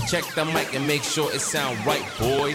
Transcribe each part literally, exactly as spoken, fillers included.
Check the mic and make sure it sound right, boys.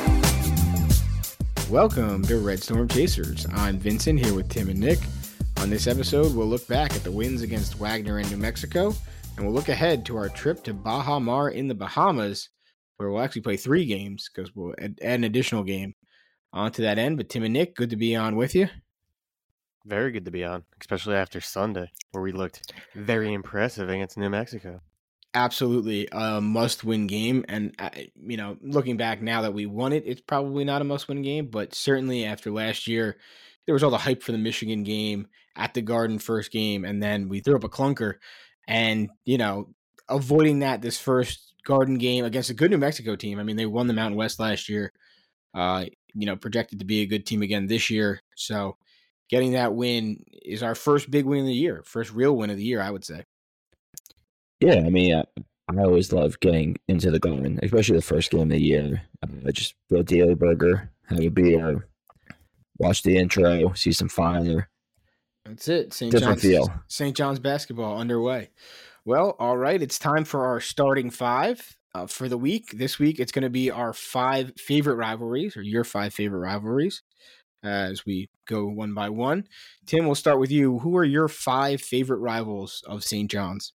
Welcome to Red Storm Chasers. I'm Vincent here with Tim and Nick. On this episode, we'll look back at the wins against Wagner and New Mexico, and we'll look ahead to our trip to Baha Mar in the Bahamas, where we'll actually play three games because we'll add an additional game on to that end. But Tim and Nick, good to be on with you. Very good to be on, especially after Sunday, where we looked very impressive against New Mexico. Absolutely a must-win game, and uh, you know, looking back now that we won it, it's probably not a must-win game, but certainly after last year, there was all the hype for the Michigan game at the Garden first game, and then we threw up a clunker, and you know, avoiding that this first Garden game against a good New Mexico team. I mean, they won the Mountain West last year. Uh, you know, projected to be a good team again this year, so getting that win is our first big win of the year, first real win of the year, I would say. Yeah, I mean, I, I always love getting into the Garden, especially the first game of the year. I just go daily burger, have a beer, watch the intro, see some fire. That's it. Saint Different John's, feel. Saint John's basketball underway. Well, all right. It's time for our starting five uh, for the week. This week, it's going to be our five favorite rivalries, or your five favorite rivalries, as we go one by one. Tim, we'll start with you. Who are your five favorite rivals of Saint John's?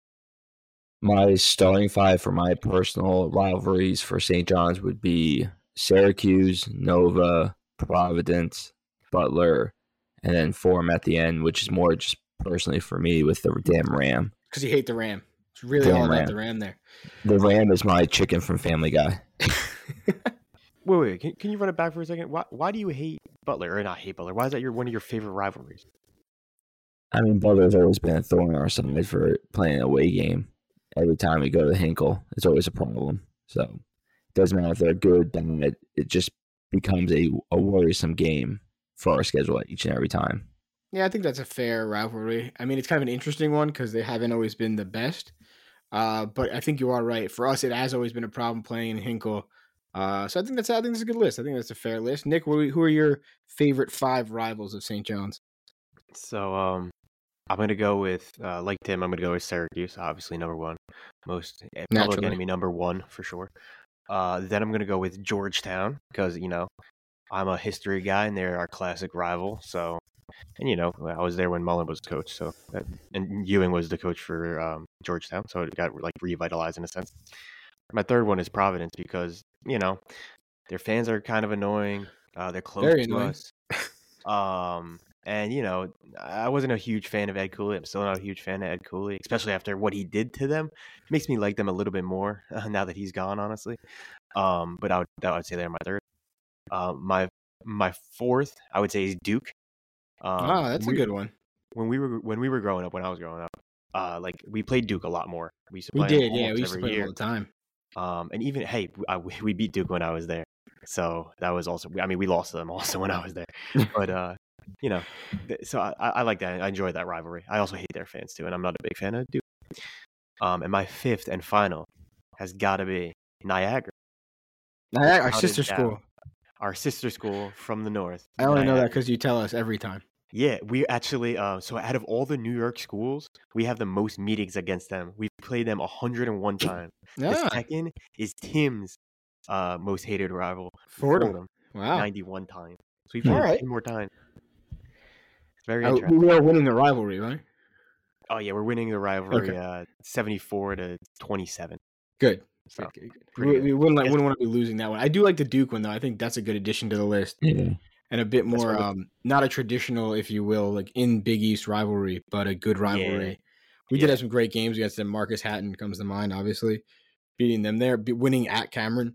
My starting five for my personal rivalries for Saint John's would be Syracuse, Nova, Providence, Butler, and then Forum at the end, which is more just personally for me with the damn Ram. Because you hate the Ram. It's really Damn all about Ram. the Ram there. The Ram is my chicken from Family Guy. Wait, wait, can, can you run it back for a second? Why, why do you hate Butler, or not hate Butler? Why is that your one of your favorite rivalries? I mean, Butler's always been a thorn in our side for playing an away game. Every time we go to Hinkle, it's always a problem. So it doesn't matter if they're good, then it, it just becomes a, a worrisome game for our schedule each and every time. Yeah, I think that's a fair rivalry. I mean, it's kind of an interesting one because they haven't always been the best. Uh, but I think you are right. For us, it has always been a problem playing in Hinkle. Uh, so I think that's I think that's a good list. I think that's a fair list. Nick, who are, who are your favorite five rivals of Saint John's? So, um, I'm gonna go with, uh, like Tim, I'm gonna go with Syracuse, obviously number one, most eh, public Naturally. enemy number one for sure. Uh, then I'm gonna go with Georgetown because you know I'm a history guy and they're our classic rival. So, and you know I was there when Mullen was coach, so that, and Ewing was the coach for um, Georgetown, so it got like revitalized in a sense. My third one is Providence because you know their fans are kind of annoying. Uh, they're close Very to annoying. us. Um, and you know, I wasn't a huge fan of Ed Cooley. I'm still not a huge fan of Ed Cooley, especially after what he did to them. It makes me like them a little bit more uh, now that he's gone, honestly. Um, but I would, I would say they're my third. Uh, my my fourth, I would say, is Duke. Um, Ah, that's a we- good one. When we were when we were growing up, when I was growing up, uh, like we played Duke a lot more. We used to We play them did, yeah. almost We used to every play them year. all the time. Um, and even hey, I, we beat Duke when I was there, so that was also. I mean, we lost to them also when I was there, but uh, you know, th- so I, I like that. I enjoy that rivalry. I also hate their fans too, and I'm not a big fan of Duke. Um, and my fifth and final has got to be Niagara, Niagara, our Without a sister doubt. school. our sister school from the north. I only know that Niagara. because you tell us every time. Yeah, we actually. Uh, so out of all the New York schools, we have the most meetings against them. We've played them one hundred one times. The Yeah, second is Tim's uh, most hated rival, Fordham. Wow. ninety-one times. So we've All played right. ten more times. It's very Uh, interesting. we are winning the rivalry, right? Oh yeah, we're winning the rivalry, Okay. uh, seventy-four to twenty-seven. Good. So Good, good, good. pretty We, good. we wouldn't, like, Yes. wouldn't want to be losing that one. I do like the Duke one, though. I think that's a good addition to the list. Yeah. And a bit That's more, what we- um, not a traditional, if you will, like in Big East rivalry, but a good rivalry. We did Yeah. have some great games against them. Marcus Hatton comes to mind, obviously, beating them there, be- winning at Cameron.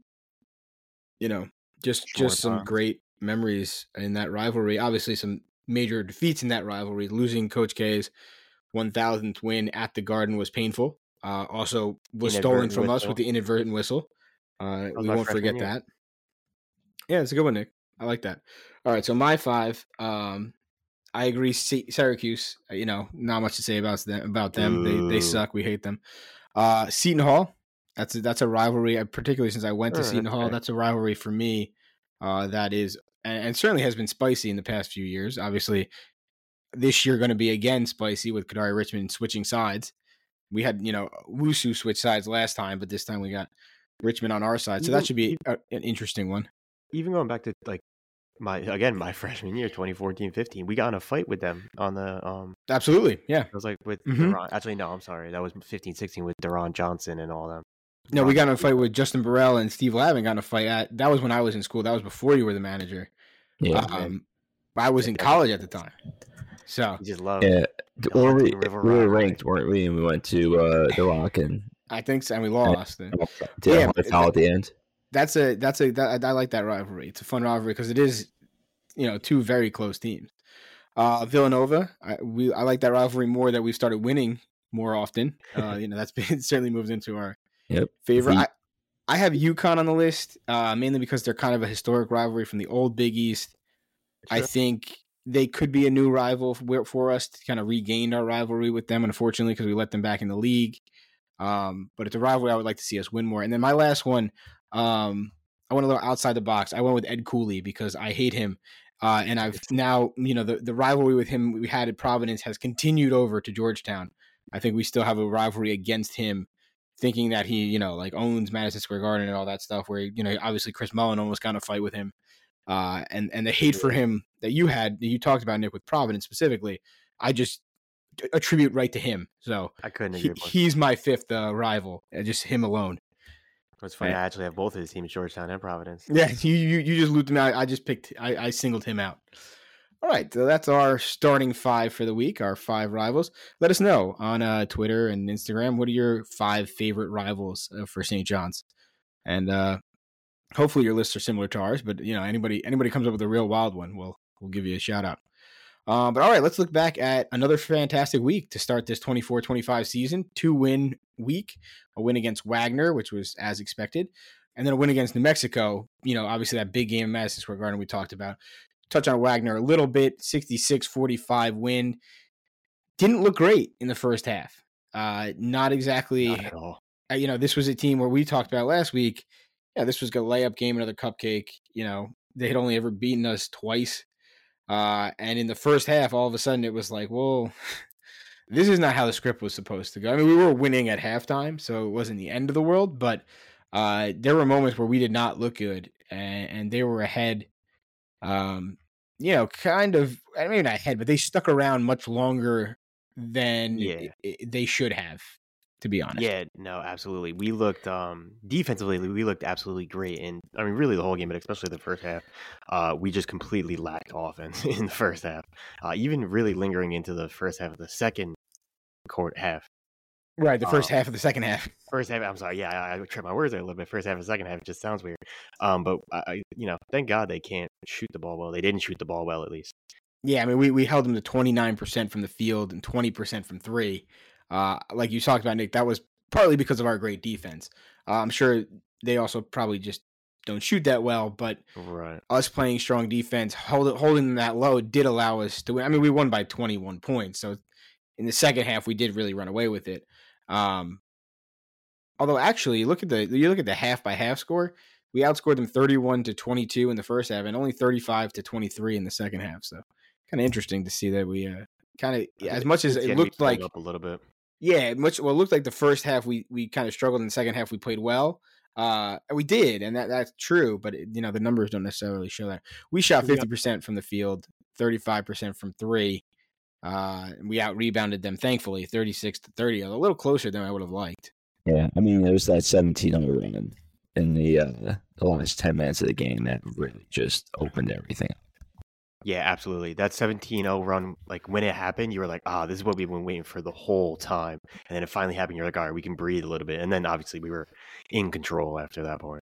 You know, just Sure, just some Tom. great memories in that rivalry. Obviously, some major defeats in that rivalry. Losing Coach K's one thousandth win at the Garden was painful. Uh, also, was stolen Inadvertent from us whistle. with the inadvertent whistle. Uh, was we my won't freshman forget year. that. Yeah, it's a good one, Nick. I like that. All right, so my five. Um, I agree. Sy- Syracuse. uh, You know, not much to say about them. About them, they they Boo. suck. We hate them. Uh, Seton Hall. That's a, that's a rivalry. I, particularly since I went to Sure, Seton that's Hall. fair. That's a rivalry for me. Uh, that is, and, and certainly has been spicy in the past few years. Obviously, this year going to be again spicy with Kadari Richmond switching sides. we had, you know, Wusu switch sides last time, but this time we got Richmond on our side. So Even that should be even, a, an interesting one. even going back to like my again my freshman year, twenty fourteen fifteen, we got in a fight with them on the um. Absolutely, yeah. It was like with Mhm. Deron. Actually, no, I'm sorry. That was fifteen sixteen with Deron Johnson and all them. No, we Deron- got in a fight with Justin Burrell and Steve Lavin. Got in a fight at that was when I was in school. That was before you were the manager. Yeah, Um, I was in Yeah. college at the time. So We just love. yeah. Or we, Hudson River we were rivalry. ranked, weren't we? And we went to uh, the Rock and I think so, and we lost. And did Yeah, a hard foul at the end. that's a that's a that, I like that rivalry. It's a fun rivalry because it is, you know, two very close teams. Uh, Villanova, I, we I like that rivalry more that we've started winning more often. Uh, you know, that's been certainly moved into our Yep. favor. The- I, I have UConn on the list, uh, mainly because they're kind of a historic rivalry from the old Big East. I Sure. think they could be a new rival for, for us to kind of regain our rivalry with them, unfortunately, because we let them back in the league. Um, but it's a rivalry I would like to see us win more. And then my last one, um, I went a little outside the box. I went with Ed Cooley because I hate him. Uh, and I've now, you know, the, the rivalry with him we had at Providence has continued over to Georgetown. I think we still have a rivalry against him, thinking that he, you know, like owns Madison Square Garden and all that stuff where, you know, obviously Chris Mullin almost got in a fight with him. Uh, and, and the hate for him that you had, that you talked about, Nick, with Providence specifically, I just attribute right to him. So I couldn't he, agree more. he's my fifth uh, rival, uh, just him alone. It's funny. Yeah. I actually have both of his teams, Georgetown and Providence. Yeah, you you, you just looped him out. I just picked, I, I singled him out. All right, so that's our starting five for the week, our five rivals. Let us know on uh, Twitter and Instagram, what are your five favorite rivals uh, for Saint John's? And uh, hopefully your lists are similar to ours, but you know, anybody anybody comes up with a real wild one, we'll we'll give you a shout out. Um, but all right, let's look back at another fantastic week to start this twenty-four twenty-five season. Two win week, a win against Wagner, which was as expected, and then a win against New Mexico. You know, obviously that big game in Madison Square Garden we talked about. Touch on Wagner a little bit, sixty-six forty-five win. Didn't look great in the first half. Uh, not exactly, Not at all. uh, you know, this was a team where we talked about last week. Yeah, this was a layup game, another cupcake. You know, they had only ever beaten us twice. Uh, and in the first half, all of a sudden it was like, well, this is not how the script was supposed to go. I mean, we were winning at halftime, so it wasn't the end of the world, but uh, there were moments where we did not look good, and, and they were ahead. Um, you know, kind of, I mean, not ahead, but they stuck around much longer than Yeah. i- i- they should have, to be honest. Yeah, no, absolutely. We looked um defensively, we looked absolutely great, and I mean, really the whole game, but especially the first half. Uh, we just completely lacked offense in the first half. Uh, even really lingering into the first half of the second court half. Right, the first Uh, half of the second half. First half, I'm sorry, yeah, I, I tripped my words there a little bit. First half and second half, it just sounds weird. Um, but I, I, you know, thank God they can't shoot the ball well. They didn't shoot the ball well, at least. Yeah, I mean, we, we held them to twenty-nine percent from the field and twenty percent from three. Uh, like you talked about, Nick, that was partly because of our great defense. Uh, I'm sure they also probably just don't shoot that well, but Right. us playing strong defense, hold, holding them that low did allow us to win. I mean, we won by twenty-one points. So in the second half, we did really run away with it. Um, although actually, look at the you look at the half by half score. We outscored them thirty-one to twenty-two in the first half, and only thirty-five to twenty-three in the second half. So kind of interesting to see that we uh, kind of as much as Yeah, it we looked pulled like up a little bit. yeah, much well, it looked like the first half we we kind of struggled. In the second half, we played well. Uh, and we did, and that that's true. But it, you know, the numbers don't necessarily show that. We shot Yeah. fifty percent from the field, thirty-five percent from three. Uh, and we out rebounded them, thankfully, thirty-six to thirty, a little closer than I would have liked. Yeah, I mean, it was that seventeen oh run in the uh, the last ten minutes of the game that really just opened everything up. Yeah, absolutely. That seventeen oh run, like when it happened, you were like, ah, this is what we've been waiting for the whole time. And then it finally happened. You're like, all right, we can breathe a little bit. And then obviously we were in control after that point.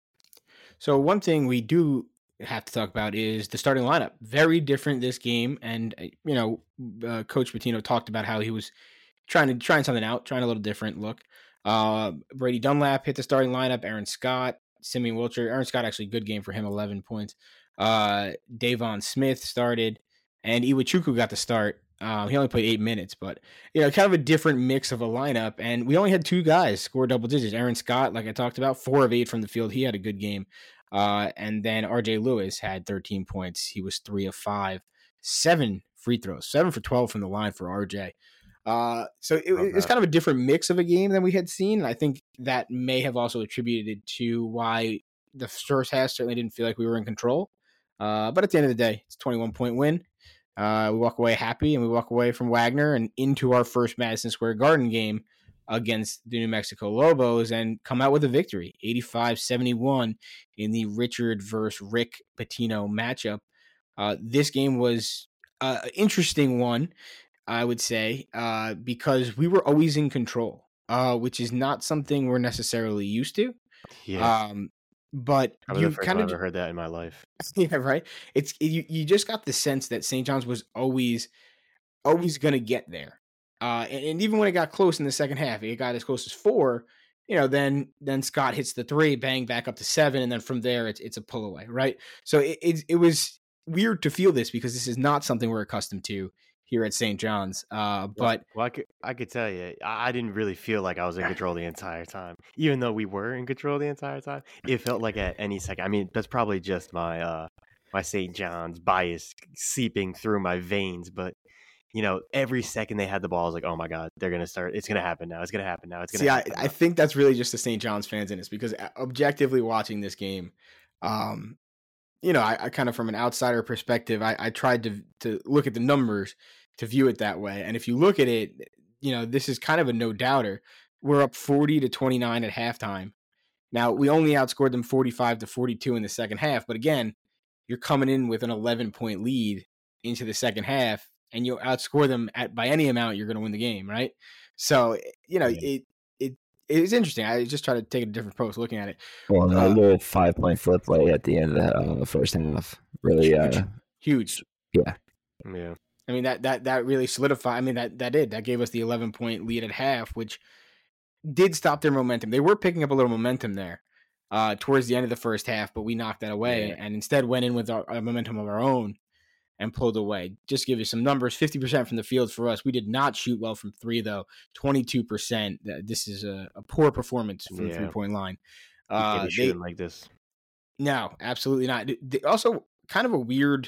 So one thing we do have to talk about is the starting lineup. Very different this game, and uh, you know, uh, Coach Pitino talked about how he was trying to trying something out, trying a little different look. Uh, Brady Dunlap hit the starting lineup. Aaron Scott, Simeon Wilcher. Aaron Scott actually good game for him, eleven points. Uh, Davon Smith started, and Iwachuku got the start. Um, he only played eight minutes, but you know, kind of a different mix of a lineup. And we only had two guys score double digits. Aaron Scott, like I talked about, four of eight from the field. He had a good game. Uh, and then R J Lewis had thirteen points. He was three of five, seven free throws, seven for twelve from the line for R J. Uh, so it, Love it's that. kind of a different mix of a game than we had seen. And I think that may have also attributed to why the first half certainly didn't feel like we were in control. Uh, but at the end of the day, it's a twenty-one point win. Uh, we walk away happy, and we walk away from Wagner and into our first Madison Square Garden game against the New Mexico Lobos and come out with a victory, eighty-five seventy-one in the Richard versus Rick Pitino matchup. Uh, this game was uh, an interesting one, I would say, uh, because we were always in control, uh, which is not something we're necessarily used to. Yeah, Um, but probably you the first kind time of I've ever heard that in my life. yeah, right. It's you. You just got the sense that Saint John's was always, always going to get there. Uh, and, and even when it got close in the second half, it got as close as four. You know, then then Scott hits the three, bang, back up to seven, and then from there it's it's a pull away, right? So it it, it was weird to feel this because this is not something we're accustomed to here at Saint John's. Uh, but Well, I could, I could tell you, I I didn't really feel like I was in control the entire time. Even though we were in control the entire time, it felt like at any second. I mean, that's probably just my uh, my Saint John's bias seeping through my veins. But you know, every second they had the ball, I was like, oh my god, they're gonna start. It's gonna happen now. It's gonna happen now. It's gonna see, I, happen I now. think that's really just the Saint John's fans in this because uh, objectively watching this game, um, you know, I, I kind of from an outsider perspective, I, I tried to to look at the numbers to view it that way. And if you look at it, you know, this is kind of a no doubter. We're up forty to twenty-nine at halftime. Now we only outscored them forty-five to forty-two in the second half. But again, you're coming in with an eleven point lead into the second half, and you outscore them at by any amount, you're going to win the game, right? So you know, Yeah. it it it's interesting. I just try to take a different approach looking at it. Well, that Uh, little five point flip late at the end of the, uh, the first half really, Huge. uh, Huge. yeah. Yeah, I mean that that that really solidified. I mean that that did that gave us the eleven point lead at half, which did stop their momentum. They were picking up a little momentum there uh, towards the end of the first half, but we knocked that away Yeah. and instead went in with our, our momentum of our own and pulled away. Just to give you some numbers: fifty percent from the field for us. We did not shoot well from three though. Twenty-two percent. This is a, a poor performance from the Yeah. three point line. you can't Uh, be they, shooting like this. no, absolutely not. They- also, kind of a weird.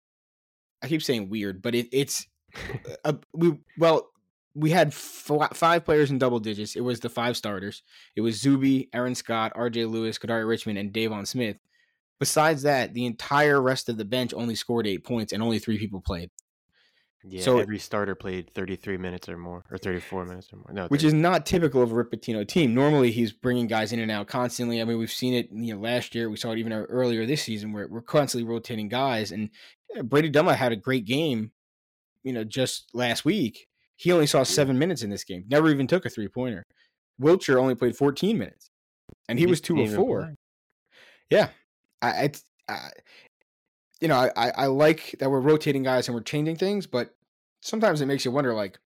I keep saying weird, but it, it's a, we well we had f- five players in double digits. It was the five starters. It was Zuby, Aaron Scott, R J Lewis, Kadari Richmond, and Davon Smith. Besides that, the entire rest of the bench only scored eight points, and only three people played. Yeah, So- every starter played thirty-three minutes or more, or thirty-four minutes or more. No, Which thirty. is not typical of a Rick Pitino team. Normally, he's bringing guys in and out constantly. I mean, we've seen it you know last year. We saw it even earlier this season, where we're constantly rotating guys. And you know, Brady Dunlap had a great game. You know, just last week, he only saw seven minutes in this game. Never even took a three pointer. Wiltshire only played fourteen minutes, and he He was two didn't of even four. play. Yeah, I, it's, I you know, I, I I like that we're rotating guys and we're changing things, but sometimes it makes you wonder, like,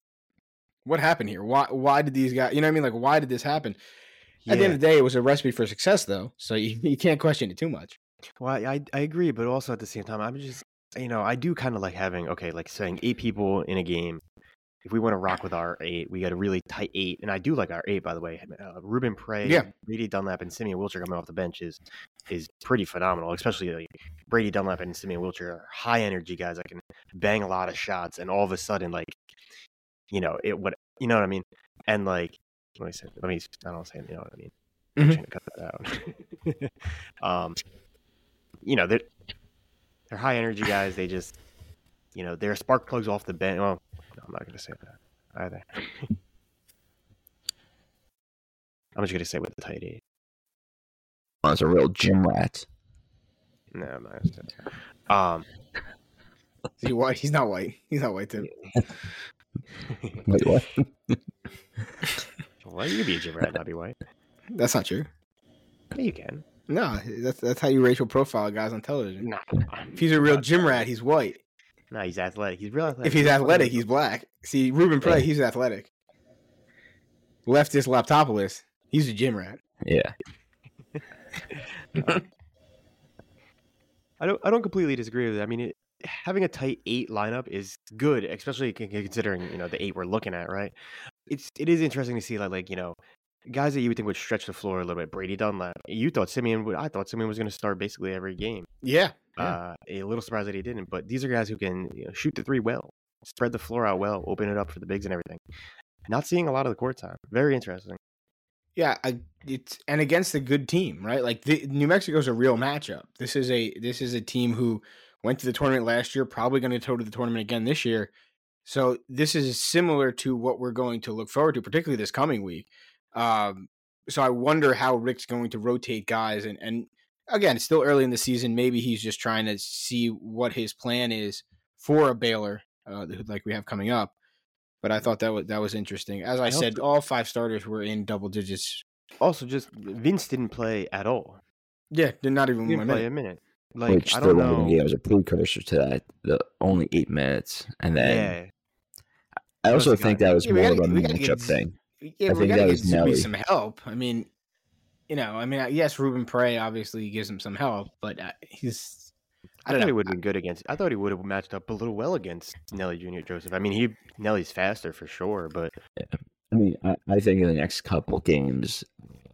what happened here? Why why did these guys? You know what I mean? Like, why did this happen? At the end Yeah. of the day, it was a recipe for success, though, so you, you can't question it too much. Well, I, I I agree, but also at the same time, I'm just you know I do kind of like having okay, like saying eight people in a game. If we want to rock with our eight, we got a really tight eight, and I do like our eight, by the way. Uh, Ruben Prey, Yeah. Brady Dunlap, and Simeon Wiltshire coming off the bench is is pretty phenomenal. Especially like Brady Dunlap and Simeon Wiltshire are high energy guys that can bang a lot of shots, and all of a sudden, like you know it what you know what I mean, and like let me say, let me I don't say you know what I mean. I'm just gonna cut that out. um, you know they're they're high energy guys. They just you know they're spark plugs off the bench. Well, no, I'm not gonna say that either. I'm just gonna say with the tight eight. Oh, it's a real gym rat. No, I'm not gonna say that. Um, Is he white? He's not white. He's not white too. Wait, what? well, you can be a gym rat and not be white. That's not true. Yeah, you can. No, that's that's how you racial profile guys on television. Nah, If he's a real gym rat, he's white. no, he's athletic. He's real athletic. If he's athletic, he's black. See, Ruben Prey, Yeah. he's athletic. Leftist Laptopoulos, he's a gym rat. Yeah. I don't. I don't completely disagree with it. I mean, it, having a tight eight lineup is good, especially con- considering you know the eight we're looking at, right? It's it is interesting to see like like you know guys that you would think would stretch the floor a little bit. Brady Dunlap. You thought Simeon would. I thought Simeon was going to start basically every game. Yeah. yeah. Uh, a little surprised that he didn't. But these are guys who can you know, shoot the three well. spread the floor out well, open it up for the bigs and everything. Not seeing a lot of the court time. Very interesting. Yeah, I, it's and against a good team, right? Like the, New Mexico's a real matchup. This is a this is a team who went to the tournament last year, probably going to go to the tournament again this year. So this is similar to what we're going to look forward to, particularly this coming week. Um, so I wonder how Rick's going to rotate guys, and and again, it's still early in the season. Maybe he's just trying to see what his plan is for a Baylor, uh, like we have coming up. But I thought that was that was interesting. As I, I said, also, all five starters were in double digits. Also, just Vince didn't play at all. Yeah, did not even he didn't play minute. a minute. Like, Which I don't the know. Yeah, was a precursor to that. The only eight minutes, and then yeah. I also think that was yeah, more gotta, of a matchup get, thing. Yeah, I we think gotta that get was Zuby Nelly. some help. I mean, you know, I mean, yes, Ruben Prey obviously gives him some help, but uh, he's. I, I don't thought know. he would have been good against. I thought he would have matched up a little well against Nelly Junior Joseph. I mean, he Nelly's faster for sure, but yeah. I mean, I, I think in the next couple games,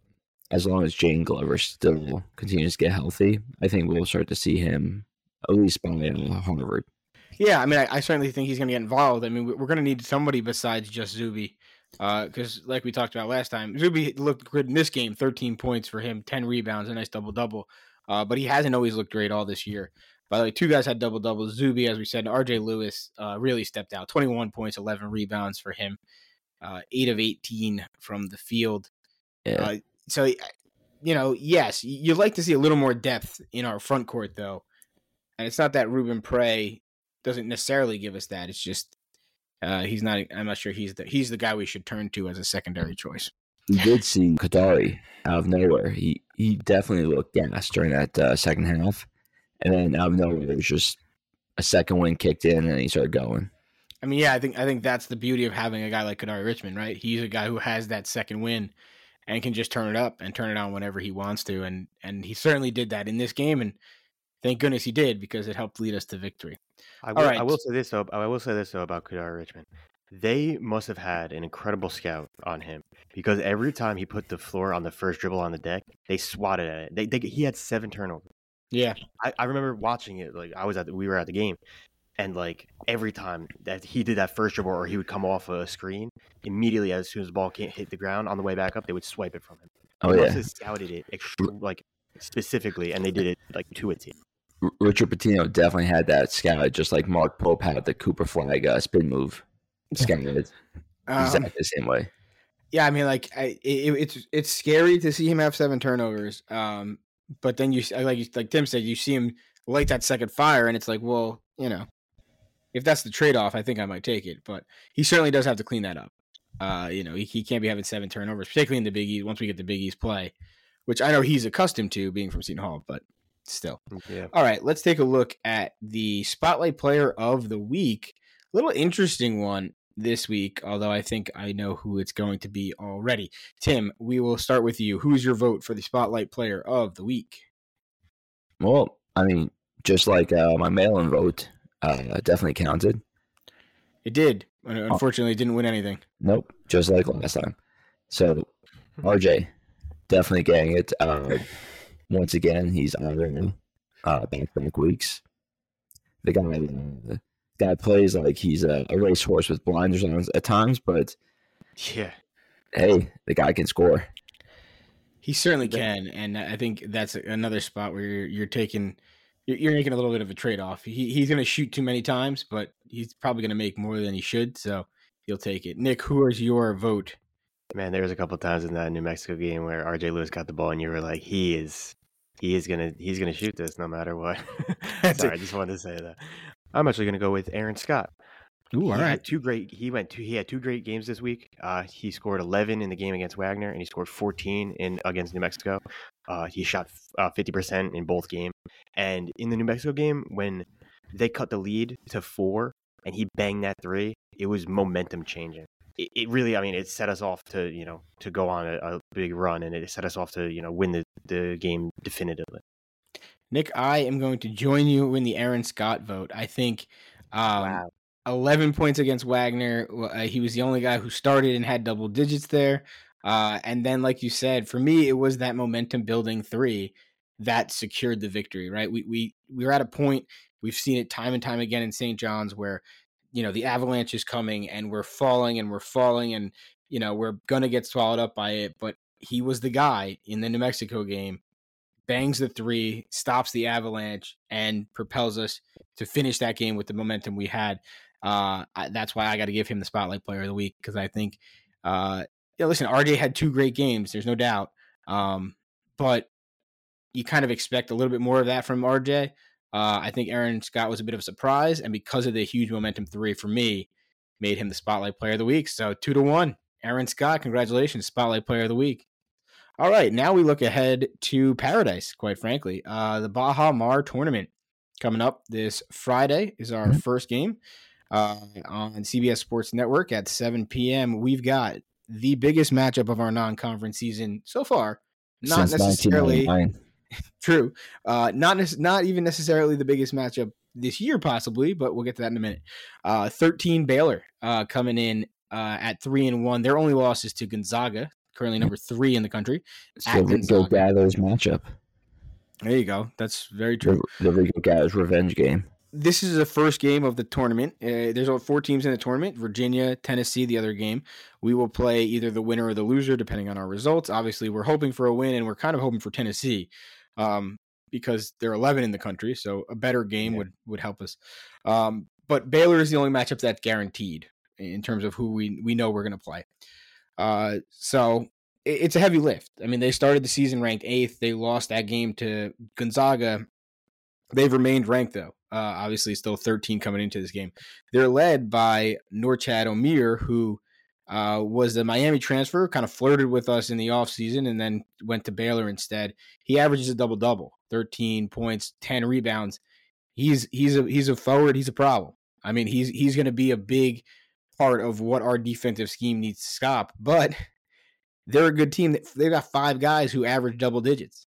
as long as Jane Glover still continues to get healthy, I think we'll start to see him at least by Harvard. Yeah, I mean, I, I certainly think he's going to get involved. I mean, we're going to need somebody besides just Zuby, because uh, like we talked about last time, Zuby looked good in this game. thirteen points for him, ten rebounds, a nice double double. Uh, but he hasn't always looked great all this year. By the way, two guys had double doubles. Zuby, as we said, and R J Lewis uh, really stepped out. twenty-one points, eleven rebounds for him. Uh, eight of eighteen from the field. Yeah. Uh, so, you know, yes, you'd like to see a little more depth in our front court, though. And it's not that Ruben Prey doesn't necessarily give us that. It's just uh, he's not. I'm not sure he's the he's the guy we should turn to as a secondary choice. We did see Kadari out of nowhere. He he definitely looked gassed during that uh, second half. And then out of nowhere, it was just a second wind kicked in, and he started going. I mean, yeah, I think I think that's the beauty of having a guy like Kadari Richmond, right? He's a guy who has that second win and can just turn it up and turn it on whenever he wants to, and and he certainly did that in this game, and thank goodness he did because it helped lead us to victory. I will, I will say this though. I will say this though about Kadari Richmond. They must have had an incredible scout on him because every time he put the floor on the first dribble on the deck, they swatted at it. They, they he had seven turnovers. Yeah, I, I remember watching it. Like I was at, the, we were at the game, and like every time that he did that first dribble or he would come off a screen, immediately as soon as the ball can't hit the ground on the way back up, they would swipe it from him. Oh they yeah, must have scouted it extra, like specifically, and they did it like to a team. R- Richard Pitino definitely had that scout, just like Mark Pope had the Cooper Flag uh, spin move. Scouted um, exactly the same way. Yeah, I mean, like I, it, it's it's scary to see him have seven turnovers. Um, but then you like like Tim said, you see him light that second fire, and it's like, well, you know, if that's the trade off, I think I might take it. But he certainly does have to clean that up. Uh, you know, he, he can't be having seven turnovers, particularly in the Big East. Once we get the Big East play, which I know he's accustomed to, being from Seton Hall, but still. Yeah. All right, let's take a look at the Spotlight Player of the Week. A little interesting one this week, although I think I know who it's going to be already. Tim, we will start with you. Who's your vote for the Spotlight Player of the Week? Well, I mean, just like uh, my mail-in vote, uh, definitely counted. It did. Unfortunately, it didn't win anything. Nope, just like last time. So, R J, definitely getting it. Uh, once again, he's honoring uh, back-to-back weeks. The guy, uh, the guy plays like he's a, a racehorse with blinders on at times, but yeah, hey, the guy can score. He certainly can, and I think that's another spot where you're, you're taking, you're, you're making a little bit of a trade-off. He, he's going to shoot too many times, but he's probably going to make more than he should, so he'll take it. Nick, who is your vote? Man, there was a couple of times in that New Mexico game where R J Lewis got the ball, and you were like, he is, he is gonna, he's gonna shoot this no matter what. Sorry, I just wanted to say that. I'm actually gonna go with Aaron Scott. Ooh, he all right. Had two great. He went. Two, he had two great games this week. Uh, he scored eleven in the game against Wagner, and he scored fourteen in against New Mexico. Uh, he shot uh, fifty percent in both games. And in the New Mexico game, when they cut the lead to four, and he banged that three, it was momentum changing. It, it really, I mean, it set us off to you know to go on a, a big run, and it set us off to you know win the, the game definitively. Nick, I am going to join you in the Aaron Scott vote. I think. Um, Wow. eleven points against Wagner. Uh, he was the only guy who started and had double digits there. Uh, and then, like you said, for me, it was that momentum building three that secured the victory, right? We we we were at a point, we've seen it time and time again in Saint John's where, you know, the avalanche is coming and we're falling and we're falling and, you know, we're going to get swallowed up by it. But he was the guy in the New Mexico game, bangs the three, stops the avalanche, and propels us to finish that game with the momentum we had. Uh, I, that's why I got to give him the spotlight player of the week, because I think, uh, yeah, listen, R J had two great games. There's no doubt. Um, but you kind of expect a little bit more of that from R J. Uh, I think Aaron Scott was a bit of a surprise, and because of the huge momentum three for me, made him the spotlight player of the week. So two to one, Aaron Scott, congratulations, spotlight player of the week. All right, now we look ahead to Paradise, quite frankly. Uh, the Baja Mar tournament coming up this Friday is our mm-hmm. first game uh, on C B S Sports Network at seven p.m. We've got the biggest matchup of our non-conference season so far. Not Since necessarily true. Uh, not ne- not even necessarily the biggest matchup this year, possibly, but we'll get to that in a minute. Uh, thirteen Baylor uh, coming in uh, at three and one. Their only loss is to Gonzaga, currently number three in the country. So Rico Gather's matchup. There you go. That's very true. The, the Rico Gather's revenge game. This is the first game of the tournament. Uh, there's four teams in the tournament: Virginia, Tennessee, the other game. We will play either the winner or the loser, depending on our results. Obviously, we're hoping for a win, and we're kind of hoping for Tennessee um, because they're eleven in the country, so a better game yeah. would, would help us. Um, but Baylor is the only matchup that's guaranteed in terms of who we, we know we're going to play. Uh, so it, it's a heavy lift. I mean, they started the season ranked eighth. They lost that game to Gonzaga. They've remained ranked, though. Uh, obviously, still thirteen coming into this game. They're led by Norchad Omier, who uh, was a Miami transfer, kind of flirted with us in the offseason, and then went to Baylor instead. He averages a double-double, thirteen points, ten rebounds. He's he's a he's a forward. He's a problem. I mean, he's he's going to be a big part of what our defensive scheme needs to stop. But they're a good team. They've got five guys who average double digits.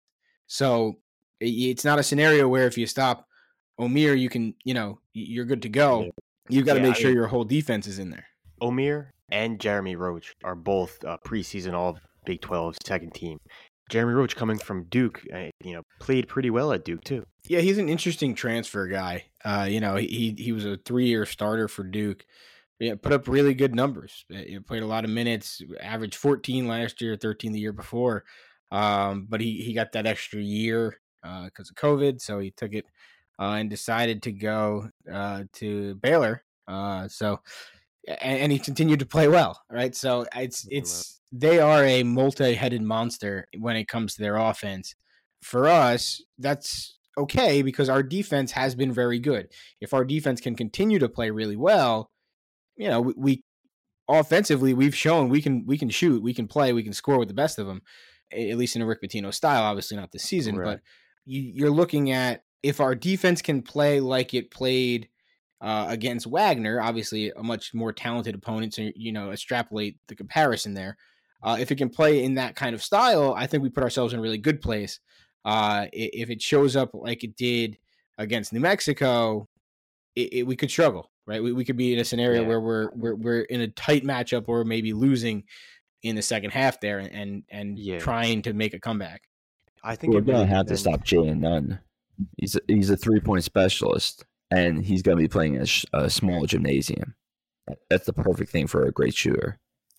So it's not a scenario where if you stop Omier, you can, you know, you're good to go. You've got to yeah, make sure I, your whole defense is in there. Omier and Jeremy Roach are both uh, preseason All Big twelve second team. Jeremy Roach, coming from Duke, uh, you know, played pretty well at Duke too. Yeah, he's an interesting transfer guy. Uh, you know, he he was a three-year starter for Duke. Yeah, put up really good numbers. He played a lot of minutes, averaged fourteen last year, thirteen the year before. Um, but he he got that extra year because uh, of COVID, so he took it. Uh, and decided to go uh, to Baylor. Uh, so, and, and he continued to play well, right? So it's it's they are a multi-headed monster when it comes to their offense. For us, that's okay because our defense has been very good. If our defense can continue to play really well, you know, we, we offensively we've shown we can we can shoot, we can play, we can score with the best of them. At least in a Rick Pitino style, obviously not this season, right. But you, you're looking at. If our defense can play like it played uh, against Wagner, obviously a much more talented opponent, so, you know, extrapolate the comparison there. Uh, if it can play in that kind of style, I think we put ourselves in a really good place. Uh, if it shows up like it did against New Mexico, it, it, we could struggle, right? We, we could be in a scenario yeah. where we're, we're we're in a tight matchup or maybe losing in the second half there and and yeah. trying to make a comeback. I think we're going to have to stop Jalen Nunn. He's a, he's a three-point specialist, and he's going to be playing at a small gymnasium. That's the perfect thing for a great shooter.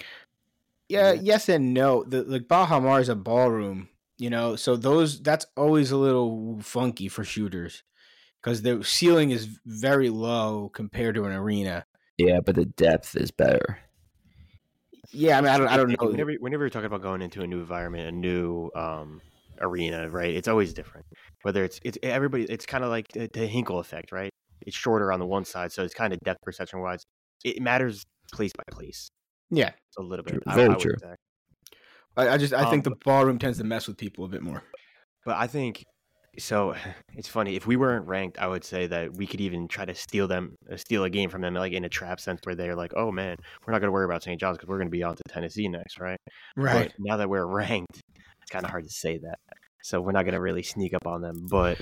Yeah, yes and no. The like Baja Mar is a ballroom, you know, so those that's always a little funky for shooters because the ceiling is very low compared to an arena. Yeah, but the depth is better. Yeah, I mean, I don't, I don't know. Whenever, whenever you're talking about going into a new environment, a new um, arena, right? It's always different. Whether it's it's everybody, it's kind of like the, the Hinkle effect, right? It's shorter on the one side, so it's kind of depth perception wise. It matters place by place. Yeah, it's a little bit. True. Very I, I true. I, I just I um, think the ballroom tends to mess with people a bit more. But I think so. It's funny. If we weren't ranked, I would say that we could even try to steal them, steal a game from them, like in a trap sense, where they're like, "Oh man, we're not going to worry about Saint John's because we're going to be on to Tennessee next, right?" Right. But now that we're ranked, it's kind of hard to say that. So we're not going to really sneak up on them, but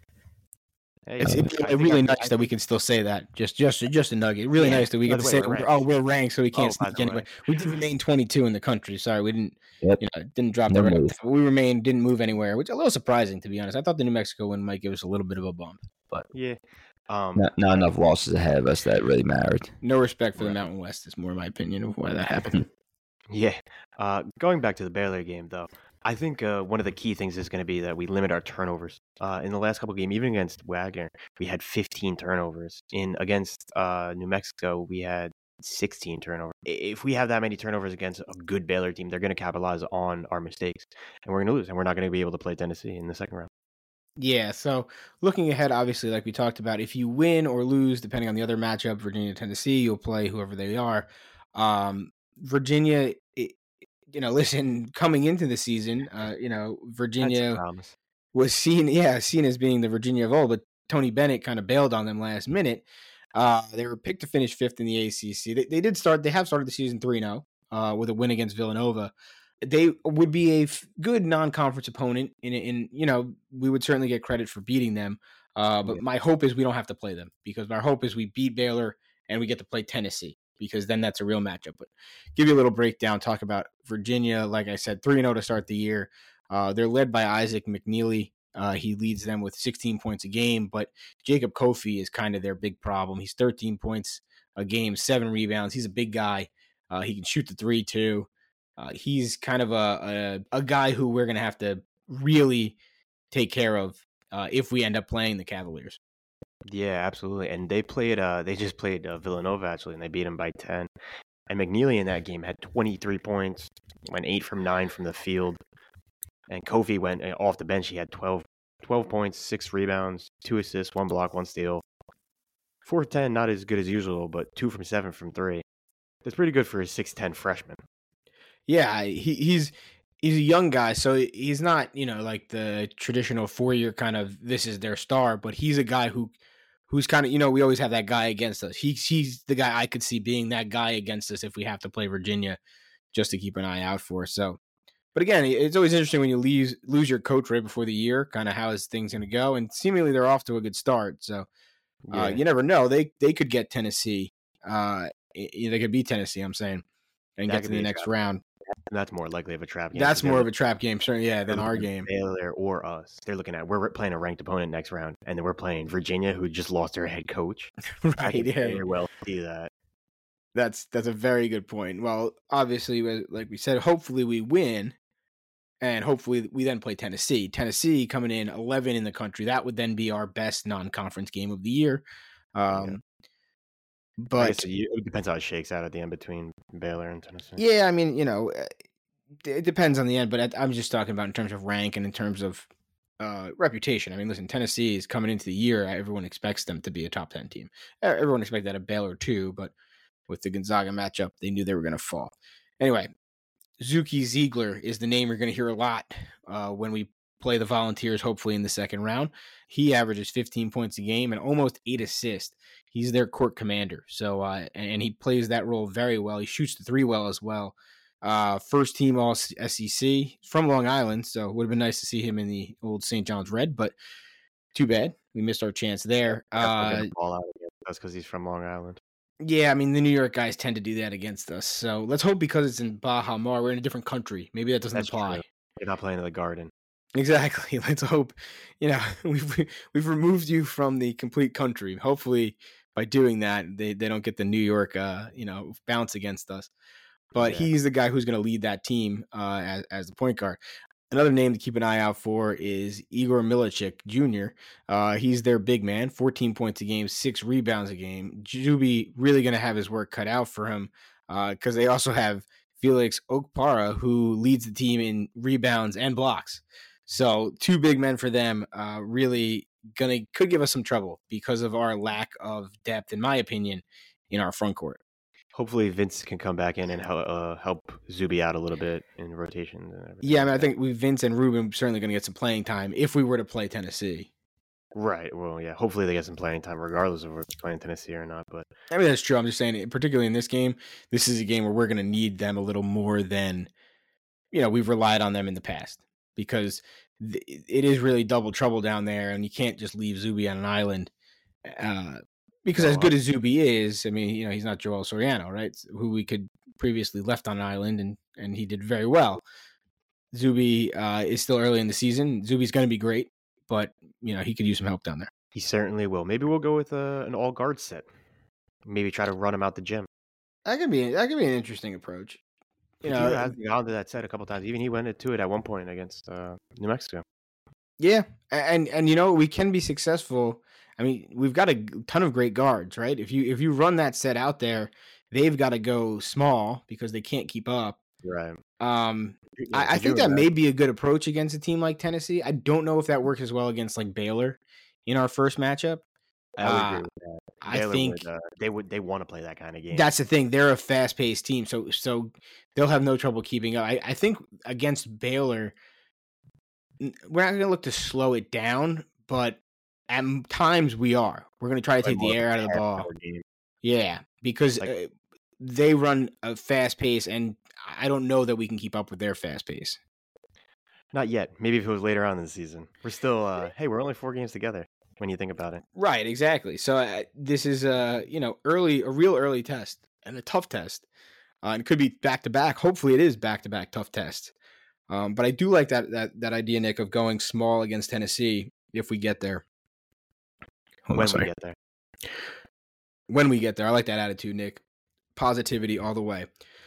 hey, it's, it's really I, nice I, that we can still say that. Just, just, just a nugget. Really yeah, nice that we get to say, we're "Oh, we're ranked, so we can't oh, sneak anyway." We did remain twenty-two in the country. Sorry, we didn't. Yep. You know, didn't drop the red. We remained, didn't move anywhere, which is a little surprising to be honest. I thought the New Mexico win might give us a little bit of a bump. but Yeah. Um, not, not enough losses ahead of us that really mattered. No respect for the Right. Mountain West is more my opinion of why that happened. Yeah. Uh, going back to the Baylor game, though, I think uh, one of the key things is going to be that we limit our turnovers. Uh, in the last couple of games, even against Wagner, we had fifteen turnovers. In against uh, New Mexico, we had sixteen turnovers. I- If we have that many turnovers against a good Baylor team, they're going to capitalize on our mistakes, and we're going to lose, and we're not going to be able to play Tennessee in the second round. Yeah, so looking ahead, obviously, like we talked about, if you win or lose, depending on the other matchup, Virginia, Tennessee, you'll play whoever they are. Um, Virginia, it, you know, listen, coming into the season, uh, you know, That's a Virginia promise. was seen, yeah, seen as being the Virginia of old, but Tony Bennett kind of bailed on them last minute. Uh, they were picked to finish fifth in the A C C. They, they did start, they have started the season three and oh uh, with a win against Villanova. They would be a f- good non-conference opponent, in, in you know, we would certainly get credit for beating them. Uh, but Yeah. my hope is we don't have to play them, because our hope is we beat Baylor and we get to play Tennessee, because then that's a real matchup. But give you a little breakdown, talk about Virginia. Like I said, three and oh to start the year. Uh, they're led by Isaac McNeely. Uh, he leads them with sixteen points a game, but Jacob Kofi is kind of their big problem. He's thirteen points a game, seven rebounds. He's a big guy. Uh, he can shoot the three too. Uh, he's kind of a, a a guy who we're going to have to really take care of uh, if we end up playing the Cavaliers. Yeah, absolutely. And they played. Uh, they just played uh, Villanova actually, and they beat them by ten. And McNeely in that game had twenty-three points, went eight from nine from the field. And Kofi went uh, off the bench. He had twelve, twelve points, six rebounds, two assists, one block, one steal. four for ten, not as good as usual, but two from seven from three. That's pretty good for a six ten freshman. Yeah, he, he's he's a young guy, so he's not, you know, like the traditional four year kind of this is their star, but he's a guy who who's kind of, you know, we always have that guy against us. He, he's the guy I could see being that guy against us if we have to play Virginia, just to keep an eye out for. So, but again, it's always interesting when you lose lose your coach right before the year, kind of how is things going to go, and seemingly they're off to a good start. So uh, Yeah. you never know. They they could get Tennessee. Uh, they could beat Tennessee. I'm saying, and That get could to be the a next trap. round. That's more likely of a trap game. That's 'cause they're more of a looking- trap game, certainly, yeah, they're than our looking at game. Baylor or us. They're looking at we're playing a ranked opponent next round, and then we're playing Virginia, who just lost their head coach. I Right? could Yeah, very well see that. that's that's a very good point. Well, obviously, we- like we said, hopefully we win, and hopefully we then play Tennessee. Tennessee coming in eleven in the country. That would then be our best non-conference game of the year. Um, I But guess it it depends how it shakes out at the end between Baylor and Tennessee. yeah, I mean, you know, uh, it depends on the end. But I- I'm just talking about in terms of rank and in terms of uh, reputation. I mean, listen, Tennessee is coming into the year. Everyone expects them to be a top ten team. E- Everyone expected that of Baylor too, but with the Gonzaga matchup, they knew they were going to fall. Anyway, Zuki Ziegler is the name you're going to hear a lot uh, when we play the Volunteers, hopefully in the second round. He averages fifteen points a game and almost eight assists. He's their court commander. So, uh, and, and he plays that role very well. He shoots the three well as well. Uh, first team all S E C from Long Island. So it would have been nice to see him in the old Saint John's Red, but too bad. We missed our chance there. Definitely Uh, gonna ball out against us because he's from Long Island. yeah, I mean, the New York guys tend to do that against us. So let's hope because it's in Baja Mar, we're in a different country. Maybe that doesn't That's apply. true. You're not playing in the Garden. Exactly. Let's hope, you know, we've we've removed you from the complete country. Hopefully, by doing that, they, they don't get the New York, uh, you know, bounce against us. But Yeah. he's the guy who's going to lead that team uh, as as the point guard. Another name to keep an eye out for is Igor Milicic Junior Uh, he's their big man, fourteen points a game, six rebounds a game. Juby really going to have his work cut out for him because they also have Felix Okpara, who leads the team in rebounds and blocks. So two big men for them, uh, really gonna could give us some trouble because of our lack of depth, in my opinion, in our front court. Hopefully Vince can come back in and help uh, help Zuby out a little bit in rotations and everything. Yeah, I mean, I like that. think we Vince and Ruben certainly going to get some playing time if we were to play Tennessee. Right. Well, yeah. Hopefully they get some playing time, regardless of if we're playing Tennessee or not. But I mean, that's true. I'm just saying, particularly in this game, this is a game where we're going to need them a little more than, you know, we've relied on them in the past because th- it is really double trouble down there, and you can't just leave Zuby on an island. Uh, because No, as good as Zuby is, I mean, you know, he's not Joel Soriano, right? Who we could previously left on an island, and and he did very well. Zuby uh, is still early in the season. Zuby's going to be great, but you know, he could use some help down there. He certainly will. Maybe we'll go with uh, an all guard set. Maybe try to run him out the gym. That could be that could be an interesting approach. You Fukihara know, has gone to that set a couple times. Even he went into it at one point against uh, New Mexico. yeah, and and you know we can be successful. I mean, we've got a ton of great guards, right? If you if you run that set out there, they've got to go small because they can't keep up. Right. Um, Yeah, I, I could think you that may imagine- be a good approach against a team like Tennessee. I don't know if that works as well against like Baylor in our first matchup. I would uh, agree with that. I Baylor think would, uh, they would they want to play that kind of game. that's the thing. They're a fast paced team, so so they'll have no trouble keeping up. I, I think against Baylor, n- we're not going to look to slow it down, but at m- times we are. We're going to try to Play take more the of air a out of the ball. half-hour game. Yeah, because Like- uh, they run a fast pace, and I don't know that we can keep up with their fast pace. Not yet. Maybe if it was later on in the season. We're still. Uh, hey, we're only four games together. When you think about it. Right, exactly. So uh, this is a you know early, a real early test and a tough test, uh, and it could be back to back. Hopefully, it is back to back tough tests. Um, but I do like that that that idea, Nick, of going small against Tennessee if we get there. Hold on, When we sorry. get there. When we get there, I like that attitude, Nick. Positivity all the way.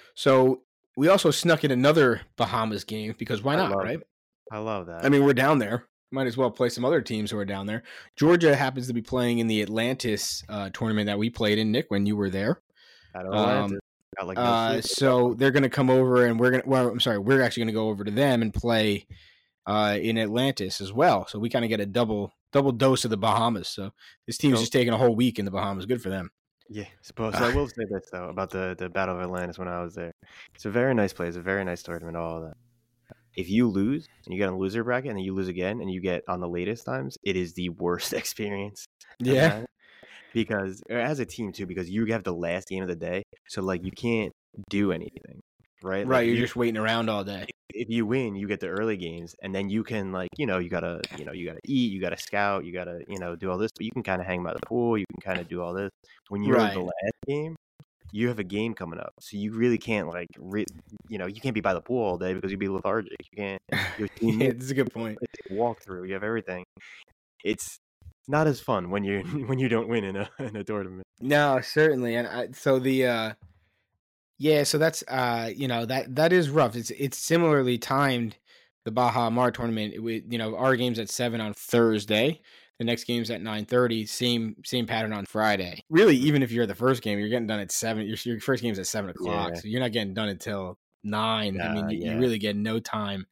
So we also snuck in another Bahamas game because why I not, love right? it. I love that. I mean, we're down there. Might as well play some other teams who are down there. Georgia happens to be playing in the Atlantis uh, tournament that we played in, Nick, when you were there. I don't know. um, Got like no Uh, sleep. so they're going to come over, and we're going to. Well, I'm sorry, we're actually going to go over to them and play uh, in Atlantis as well. So we kind of get a double double dose of the Bahamas. So this team's So- just taking a whole week in the Bahamas. Good for them. Yeah, suppose so I will say this though about the the Battle of Atlantis when I was there. It's a very nice place, a very nice tournament, all of that. If you lose and you get on a loser bracket and then you lose again and you get on the latest times, it is the worst experience. ever Yeah. had. Because or as a team too, because you have the last game of the day, so like you can't do anything, right? Right. Like, You're you- just waiting around all day. if you win, you get the early games, and then you can like you know you gotta you know you gotta eat, you gotta scout, you gotta you know do all this, but you can kind of hang by the pool, you can kind of do all this. When you're in the Right. last game, you have a game coming up, so you really can't like re- you know you can't be by the pool all day because you'd be lethargic. You can't your team Yeah, this is a good point. walk through. You have everything. It's not as fun when you when you don't win in a in a tournament. No, certainly, and I, so the uh, yeah, so that's uh, you know that that is rough. It's it's similarly timed the Baja Mar tournament. With you know our games at seven on Thursday, the next game's at nine thirty. Same same pattern on Friday. Really, even if you're the first game, you're getting done at seven. Your your first game's at seven o'clock, Yeah. so you're not getting done until nine. I mean, Uh, you, yeah. you really get no time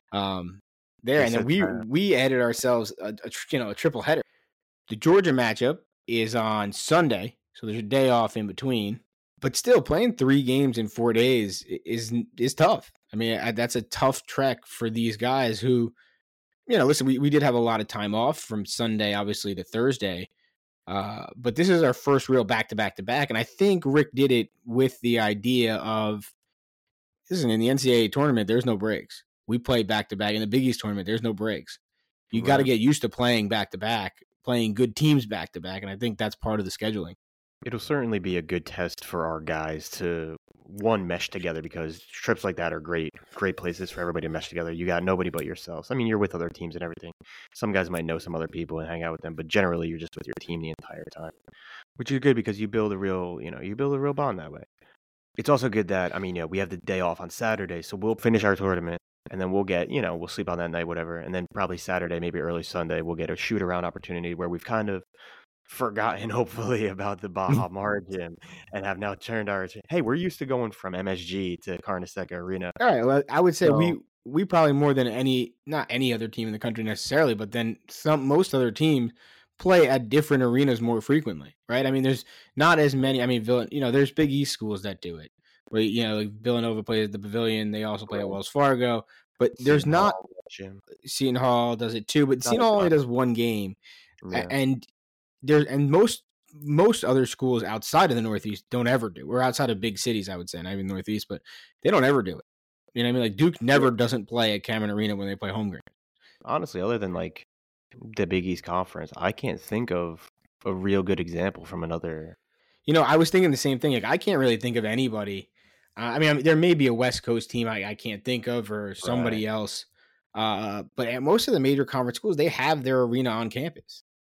um there. They And then said we that. we added ourselves a, a tr- you know a triple header. The Georgia matchup is on Sunday, so there's a day off in between. But still, playing three games in four days i- is is tough. I mean, I- that's a tough trek for these guys who, you know, listen, we, we did have a lot of time off from Sunday, obviously, to Thursday. Uh, but this is our first real back to back to back. And I think Rick did it with the idea of, listen, in the N C double A tournament, there's no breaks. We play back to back. In the Big East tournament, there's no breaks. You got to Right. get used to playing back to back, playing good teams back to back. And I think that's part of the scheduling. It'll certainly be a good test for our guys to one mesh together because trips like that are great, great places for everybody to mesh together. You got nobody but yourselves. I mean, you're with other teams and everything. Some guys might know some other people and hang out with them, but generally you're just with your team the entire time, which is good because you build a real, you know, you build a real bond that way. It's also good that I mean, you know, we have the day off on Saturday, so we'll finish our tournament and then we'll get, you know, we'll sleep on that night, whatever, and then probably Saturday, maybe early Sunday, we'll get a shoot around opportunity where we've kind of forgotten hopefully about the Baja Mar gym and have now turned our hey we're used to going from M S G to Carnesecca Arena. All right. Well, I would say we So- we probably more than any, not any other team in the country necessarily, but then some most other teams play at different arenas more frequently, right? I mean, there's not as many. I mean, Vill- you know, there's Big East schools that do it. Where you know, like Villanova plays at the Pavilion. They also play at Right. Wells Fargo, but there's Seton not. Hall gym. Seton Hall does it too, but Not Seton as Hall only much. does one game, A- Yeah. and there and most most other schools outside of the Northeast don't ever do. Or outside of big cities, I would say, not even Northeast, but they don't ever do it. You know what I mean? Like Duke never doesn't play at Cameron Arena when they play home game. Honestly, other than like the Big East Conference, I can't think of a real good example from another. You know, I was thinking the same thing. Like I can't really think of anybody. Uh, I, mean, I mean, there may be a West Coast team I, I can't think of or somebody else. Uh, but at most of the major conference schools, they have their arena on campus.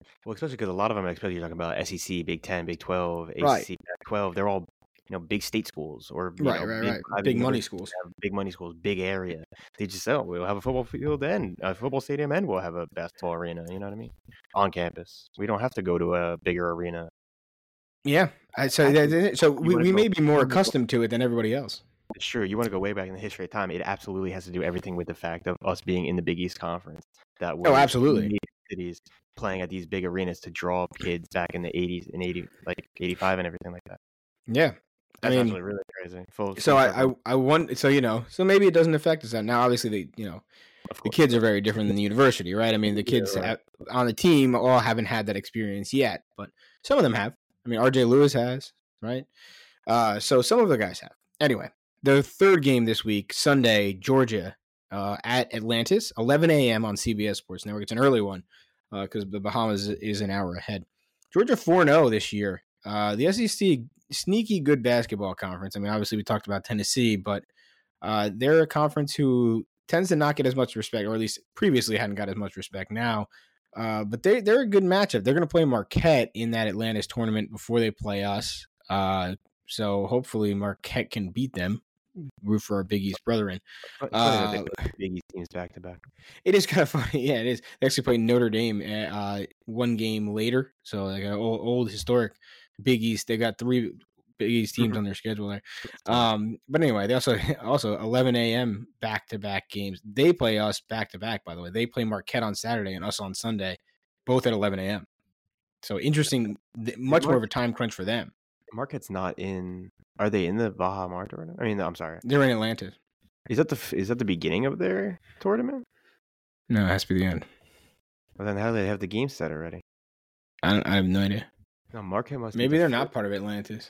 Well, especially because a lot of them, especially you're talking about S E C, Big Ten, Big twelve, Right. A C C, Pac twelve, they're all you know big state schools or you Right, know right, big, right. private Big money universities schools. that have big money schools, big area. They just say, oh, we'll have a football field and a football stadium, and we'll have a basketball arena. You know what I mean? On campus, we don't have to go to a bigger arena. Yeah. I, so Actually, that, so we, wanna we go- may be more you wanna go- accustomed to it than everybody else. It's true. You want to go way back in the history of time. It absolutely has to do everything with the fact of us being in the Big East Conference. That Oh, was absolutely. big cities playing at these big arenas to draw kids back in the eighties and eighty, like eighty-five and everything like that. Yeah. I That's mean, actually really crazy. Full, so full I, I circle, I want so you know so maybe it doesn't affect us now. Obviously, they you know of the course. kids are very different than the university, right? I mean, the Yeah, kids right. have, on the team all haven't had that experience yet, but some of them have. I mean, R J Lewis has, right? Uh, so some of the guys have. Anyway, the third game this week, Sunday, Georgia uh, at Atlantis, eleven a.m. on C B S Sports Network. It's an early one because uh, the Bahamas is an hour ahead. Georgia four and oh this year. Uh, the S E C, sneaky good basketball conference. I mean, obviously we talked about Tennessee, but uh, they're a conference who tends to not get as much respect, or at least previously hadn't got as much respect now. Uh, but they, they're a good matchup. They're going to play Marquette in that Atlantis tournament before they play us. Uh, so hopefully Marquette can beat them. Root for our Big East brethren. It's funny that they Uh, play Big East teams back to back. It is kind of funny. Yeah, it is. They actually played Notre Dame uh, one game later. So like an old, old historic Big East. They got three Big East teams on their schedule there. Um, but anyway, they also also eleven a.m. back to back games. They play us back to back. By the way, they play Marquette on Saturday and us on Sunday, both at eleven a.m. So interesting. Much more of a time crunch for them. Marquette's not in. Are they in the Baja Mar tournament? I mean, I'm sorry. They're in Atlanta. Is that the f- is that the beginning of their tournament? No, it has to be the end. Well, then how do they have the game set already? I, don't, I have no idea. No, Marquette must. be Maybe the they're not fir- part of Atlantis.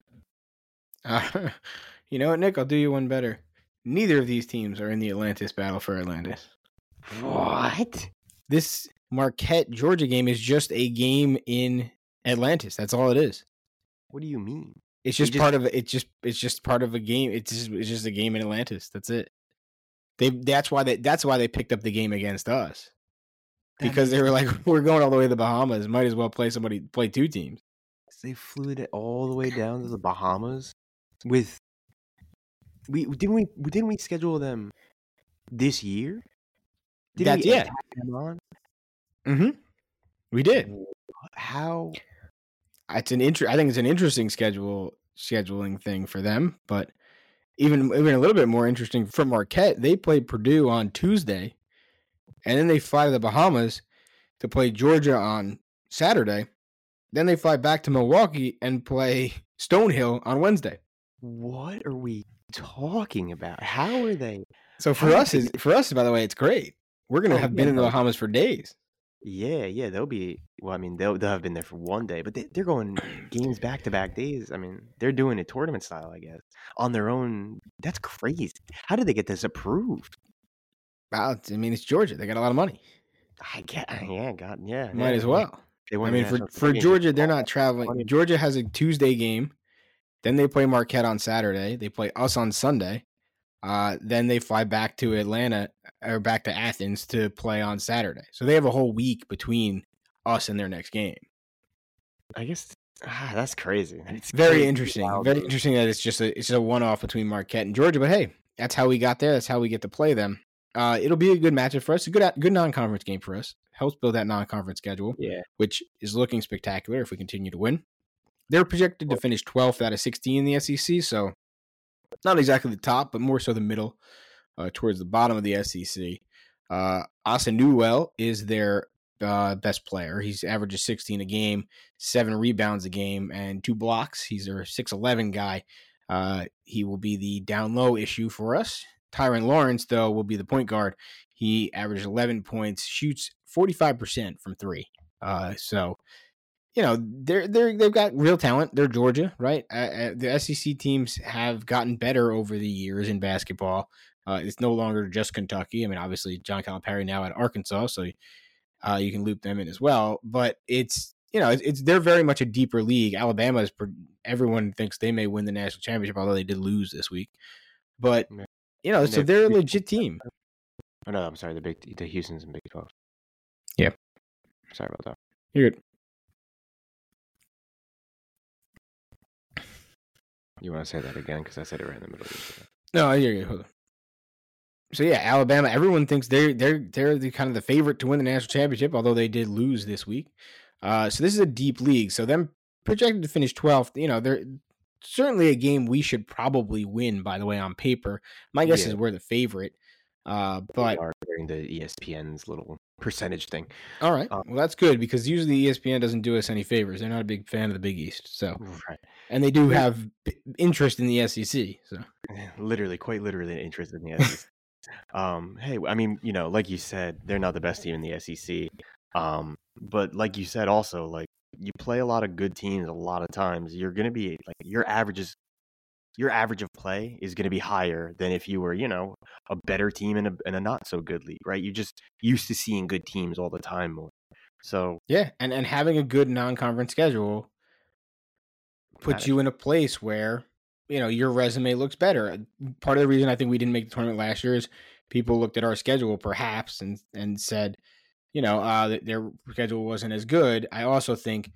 Uh, you know what, Nick? I'll do you one better. Neither of these teams are in the Atlantis battle for Atlantis. What? This Marquette Georgia game is just a game in Atlantis. That's all it is. What do you mean? It's just, just- part of it. It's just it's just part of a game. It's just it's just a game in Atlantis. That's it. They that's why they that's why they picked up the game against us. Because they were like, we're going all the way to the Bahamas. Might as well play somebody play two teams. They flew it all the way down to the Bahamas with. We didn't we didn't we schedule them this year? Didn't That's we yeah. attack them on? Mm-hmm. We did. How? It's an inter- I think it's an interesting schedule scheduling thing for them, but even even a little bit more interesting for Marquette. They played Purdue on Tuesday, and then they fly to the Bahamas to play Georgia on Saturday. Then they fly back to Milwaukee and play Stonehill on Wednesday. What are we talking about? How are they? So for How did us, they is for us, by the way, it's great. We're gonna Oh, have yeah, been in the no. Bahamas for days. Yeah, yeah, they'll be. Well, I mean, they'll they'll have been there for one day, but they, they're going games back to back days. I mean, they're doing it tournament style, I guess, on their own. That's crazy. How did they get this approved? Wow, I mean, it's Georgia. They got a lot of money. I get. Yeah, God, yeah. Might yeah, as yeah. well. They I won mean, the for, national for championship. Georgia, they're Oh, not traveling. funny. Georgia has a Tuesday game. Then they play Marquette on Saturday. They play us on Sunday. Uh, then they fly back to Atlanta or back to Athens to play on Saturday. So they have a whole week between us and their next game. I guess ah, that's crazy. It's Very crazy interesting. how Very they- interesting that it's just a it's just a one off between Marquette and Georgia. But hey, that's how we got there. That's how we get to play them. Uh, it'll be a good matchup for us. A good good non conference game for us. Helps build that non conference schedule, Yeah, which is looking spectacular if we continue to win. They're projected to finish twelfth out of sixteen in the S E C, so not exactly the top, but more so the middle, uh, towards the bottom of the S E C. Uh, Asa Newell is their uh, best player. He's averages sixteen a game, seven rebounds a game, and two blocks. He's their six eleven guy. Uh, he will be the down low issue for us. Tyron Lawrence, though, will be the point guard. He averages eleven points, shoots forty-five percent from three. Uh, so, you know, they're they're they've got real talent. They're Georgia, right? Uh, uh, the S E C teams have gotten better over the years in basketball. Uh, it's no longer just Kentucky. I mean, obviously, John Calipari now at Arkansas, so uh, you can loop them in as well. But it's you know, it's, it's they're very much a deeper league. Alabama is everyone thinks they may win the national championship, although they did lose this week. But Yeah. you know, And so they're they're a big- legit team. Oh no, I'm sorry. The big the Houston's in Big twelve. Yeah. Sorry about that. You're good. You want to say that again? Because I said it right in the middle of it. No, you're good. Hold on. So yeah, Alabama. Everyone thinks they're they're they're the kind of the favorite to win the national championship, although they did lose this week. Uh, so this is a deep league. So them projected to finish twelfth. You know, they're certainly a game we should probably win. By the way, on paper, my guess Yeah. is we're the favorite. Uh, but We are during the E S P N's little percentage thing. all right, Um, well that's good because usually E S P N doesn't do us any favors. They're not a big fan of the Big East. So Right. and they do have b- interest in the S E C. So Literally, quite literally interested in the S E C. um, hey, I mean, you know, like you said, they're not the best team in the S E C. Um, but like you said, also, like you play a lot of good teams a lot of times. You're gonna be like your averages, your average of play is gonna be higher than if you were, you know, a better team in a in a not so good league, right? You just used to seeing good teams all the time more. So yeah, and and having a good non-conference schedule puts matters. you in a place where you know your resume looks better. Part of the reason I think we didn't make the tournament last year is people looked at our schedule perhaps and and said, you know, uh, that their schedule wasn't as good. I also think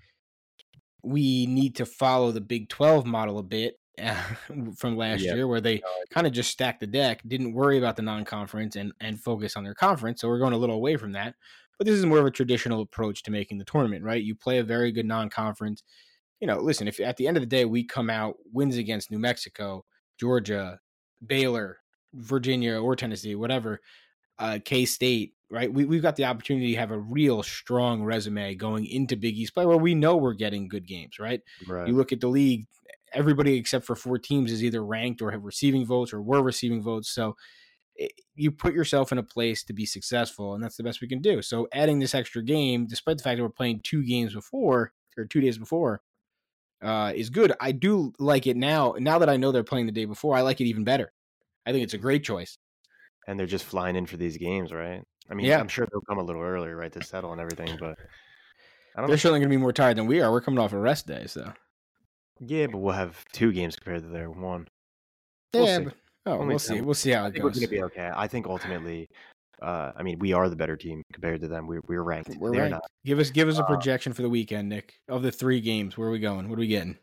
we need to follow the Big twelve model a bit uh, from last Yeah. year, where they kind of just stacked the deck, didn't worry about the non-conference, and and focus on their conference. So we're going a little away from that. But this is more of a traditional approach to making the tournament, right? You play a very good non-conference. You know, listen, if at the end of the day we come out wins against New Mexico, Georgia, Baylor, Virginia, or Tennessee, whatever, uh, K-State, right? We, we've got the opportunity to have a real strong resume going into Big East play where we know we're getting good games, right? Right. You look at the league, everybody except for four teams is either ranked or have receiving votes or were receiving votes. So it, you put yourself in a place to be successful, and that's the best we can do. So adding this extra game, despite the fact that we're playing two games before or two days before, uh, is good. I do like it now. Now that I know they're playing the day before, I like it even better. I think it's a great choice. And they're just flying in for these games, right? I mean, Yeah. I'm sure they'll come a little earlier, right, to settle and everything, but I don't They're know. certainly going to be more tired than we are. We're coming off a rest day, so Yeah, but we'll have two games compared to their one. We'll yeah. see. But, oh, Only we'll see. ten. We'll see how I it think we're goes. going to be okay. I think ultimately, uh, I mean, we are the better team compared to them. We're we're ranked. We're They're ranked. not. Give us give us a Uh, projection for the weekend, Nick. Of the three games, where are we going? What are we getting?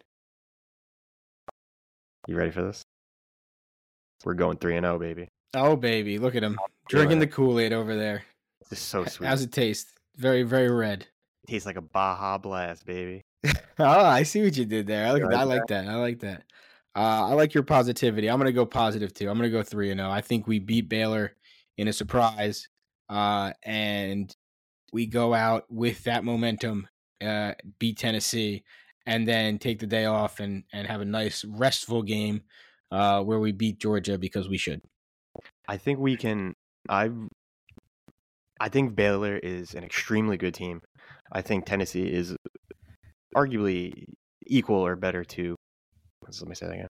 You ready for this? We're going three and zero, baby. Oh baby, look at him feeling drinking the it. Kool-Aid over there. This is so sweet. How's it taste? Very very red. Tastes like a Baja Blast, baby. Oh, I see what you did there. I like, You I like like that. I like that. Uh, I like your positivity. I'm gonna go positive too. I'm gonna go three and zero. I think we beat Baylor in a surprise, uh, and we go out with that momentum, uh, beat Tennessee, and then take the day off and and have a nice restful game, uh, where we beat Georgia because we should. I think we can. I I think Baylor is an extremely good team. I think Tennessee is arguably equal or better to. Let me say that again.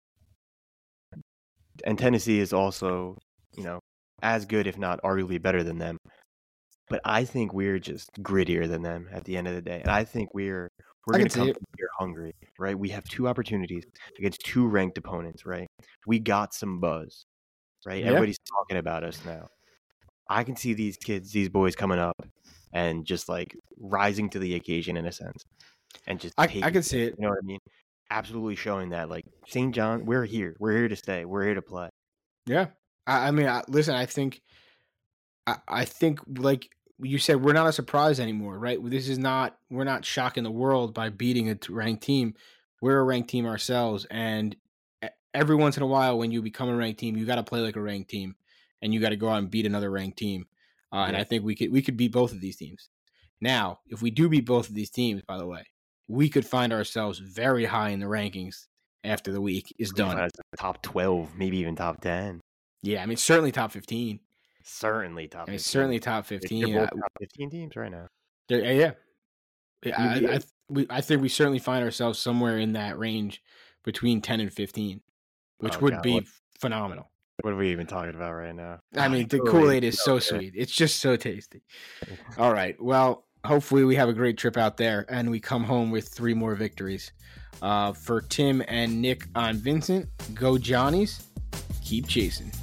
And Tennessee is also, you know, as good, if not arguably better than them. But I think we're just grittier than them at the end of the day. And I think we're we're I going can to see come it. here hungry, right? We have two opportunities against two ranked opponents, right? We got some buzz, right? Yeah. Everybody's talking about us now. I can see these kids, these boys coming up and just like rising to the occasion in a sense. And just I, taking I can see it. You know what I mean? Absolutely showing that, like, Saint John, we're here. We're here to stay. We're here to play. Yeah. I, I mean, I, listen, I think, I, I think, like you said, we're not a surprise anymore, right? This is not, we're not shocking the world by beating a t- ranked team. We're a ranked team ourselves. And e- every once in a while, when you become a ranked team, you got to play like a ranked team and you got to go out and beat another ranked team. Uh, And Yeah. I think we could, we could beat both of these teams. Now, if we do beat both of these teams, by the way, we could find ourselves very high in the rankings after the week is We can done. find us top twelve, maybe even top ten. Yeah, I mean, certainly top fifteen. Certainly top I mean, fifteen. certainly top They're fifteen. both I, top fifteen teams right now. there- yeah, yeah. I, You- I, I, we, I think we certainly find ourselves somewhere in that range between ten and fifteen, which Oh, would God, be what- phenomenal. What are we even talking about right now? I mean, the Kool-Aid Kool-Aid is is so so good. sweet. It's just so tasty. All right. Well, hopefully we have a great trip out there and we come home with three more victories. Uh, for Tim and Nick, I'm Vincent. Go Johnnies. Keep chasing.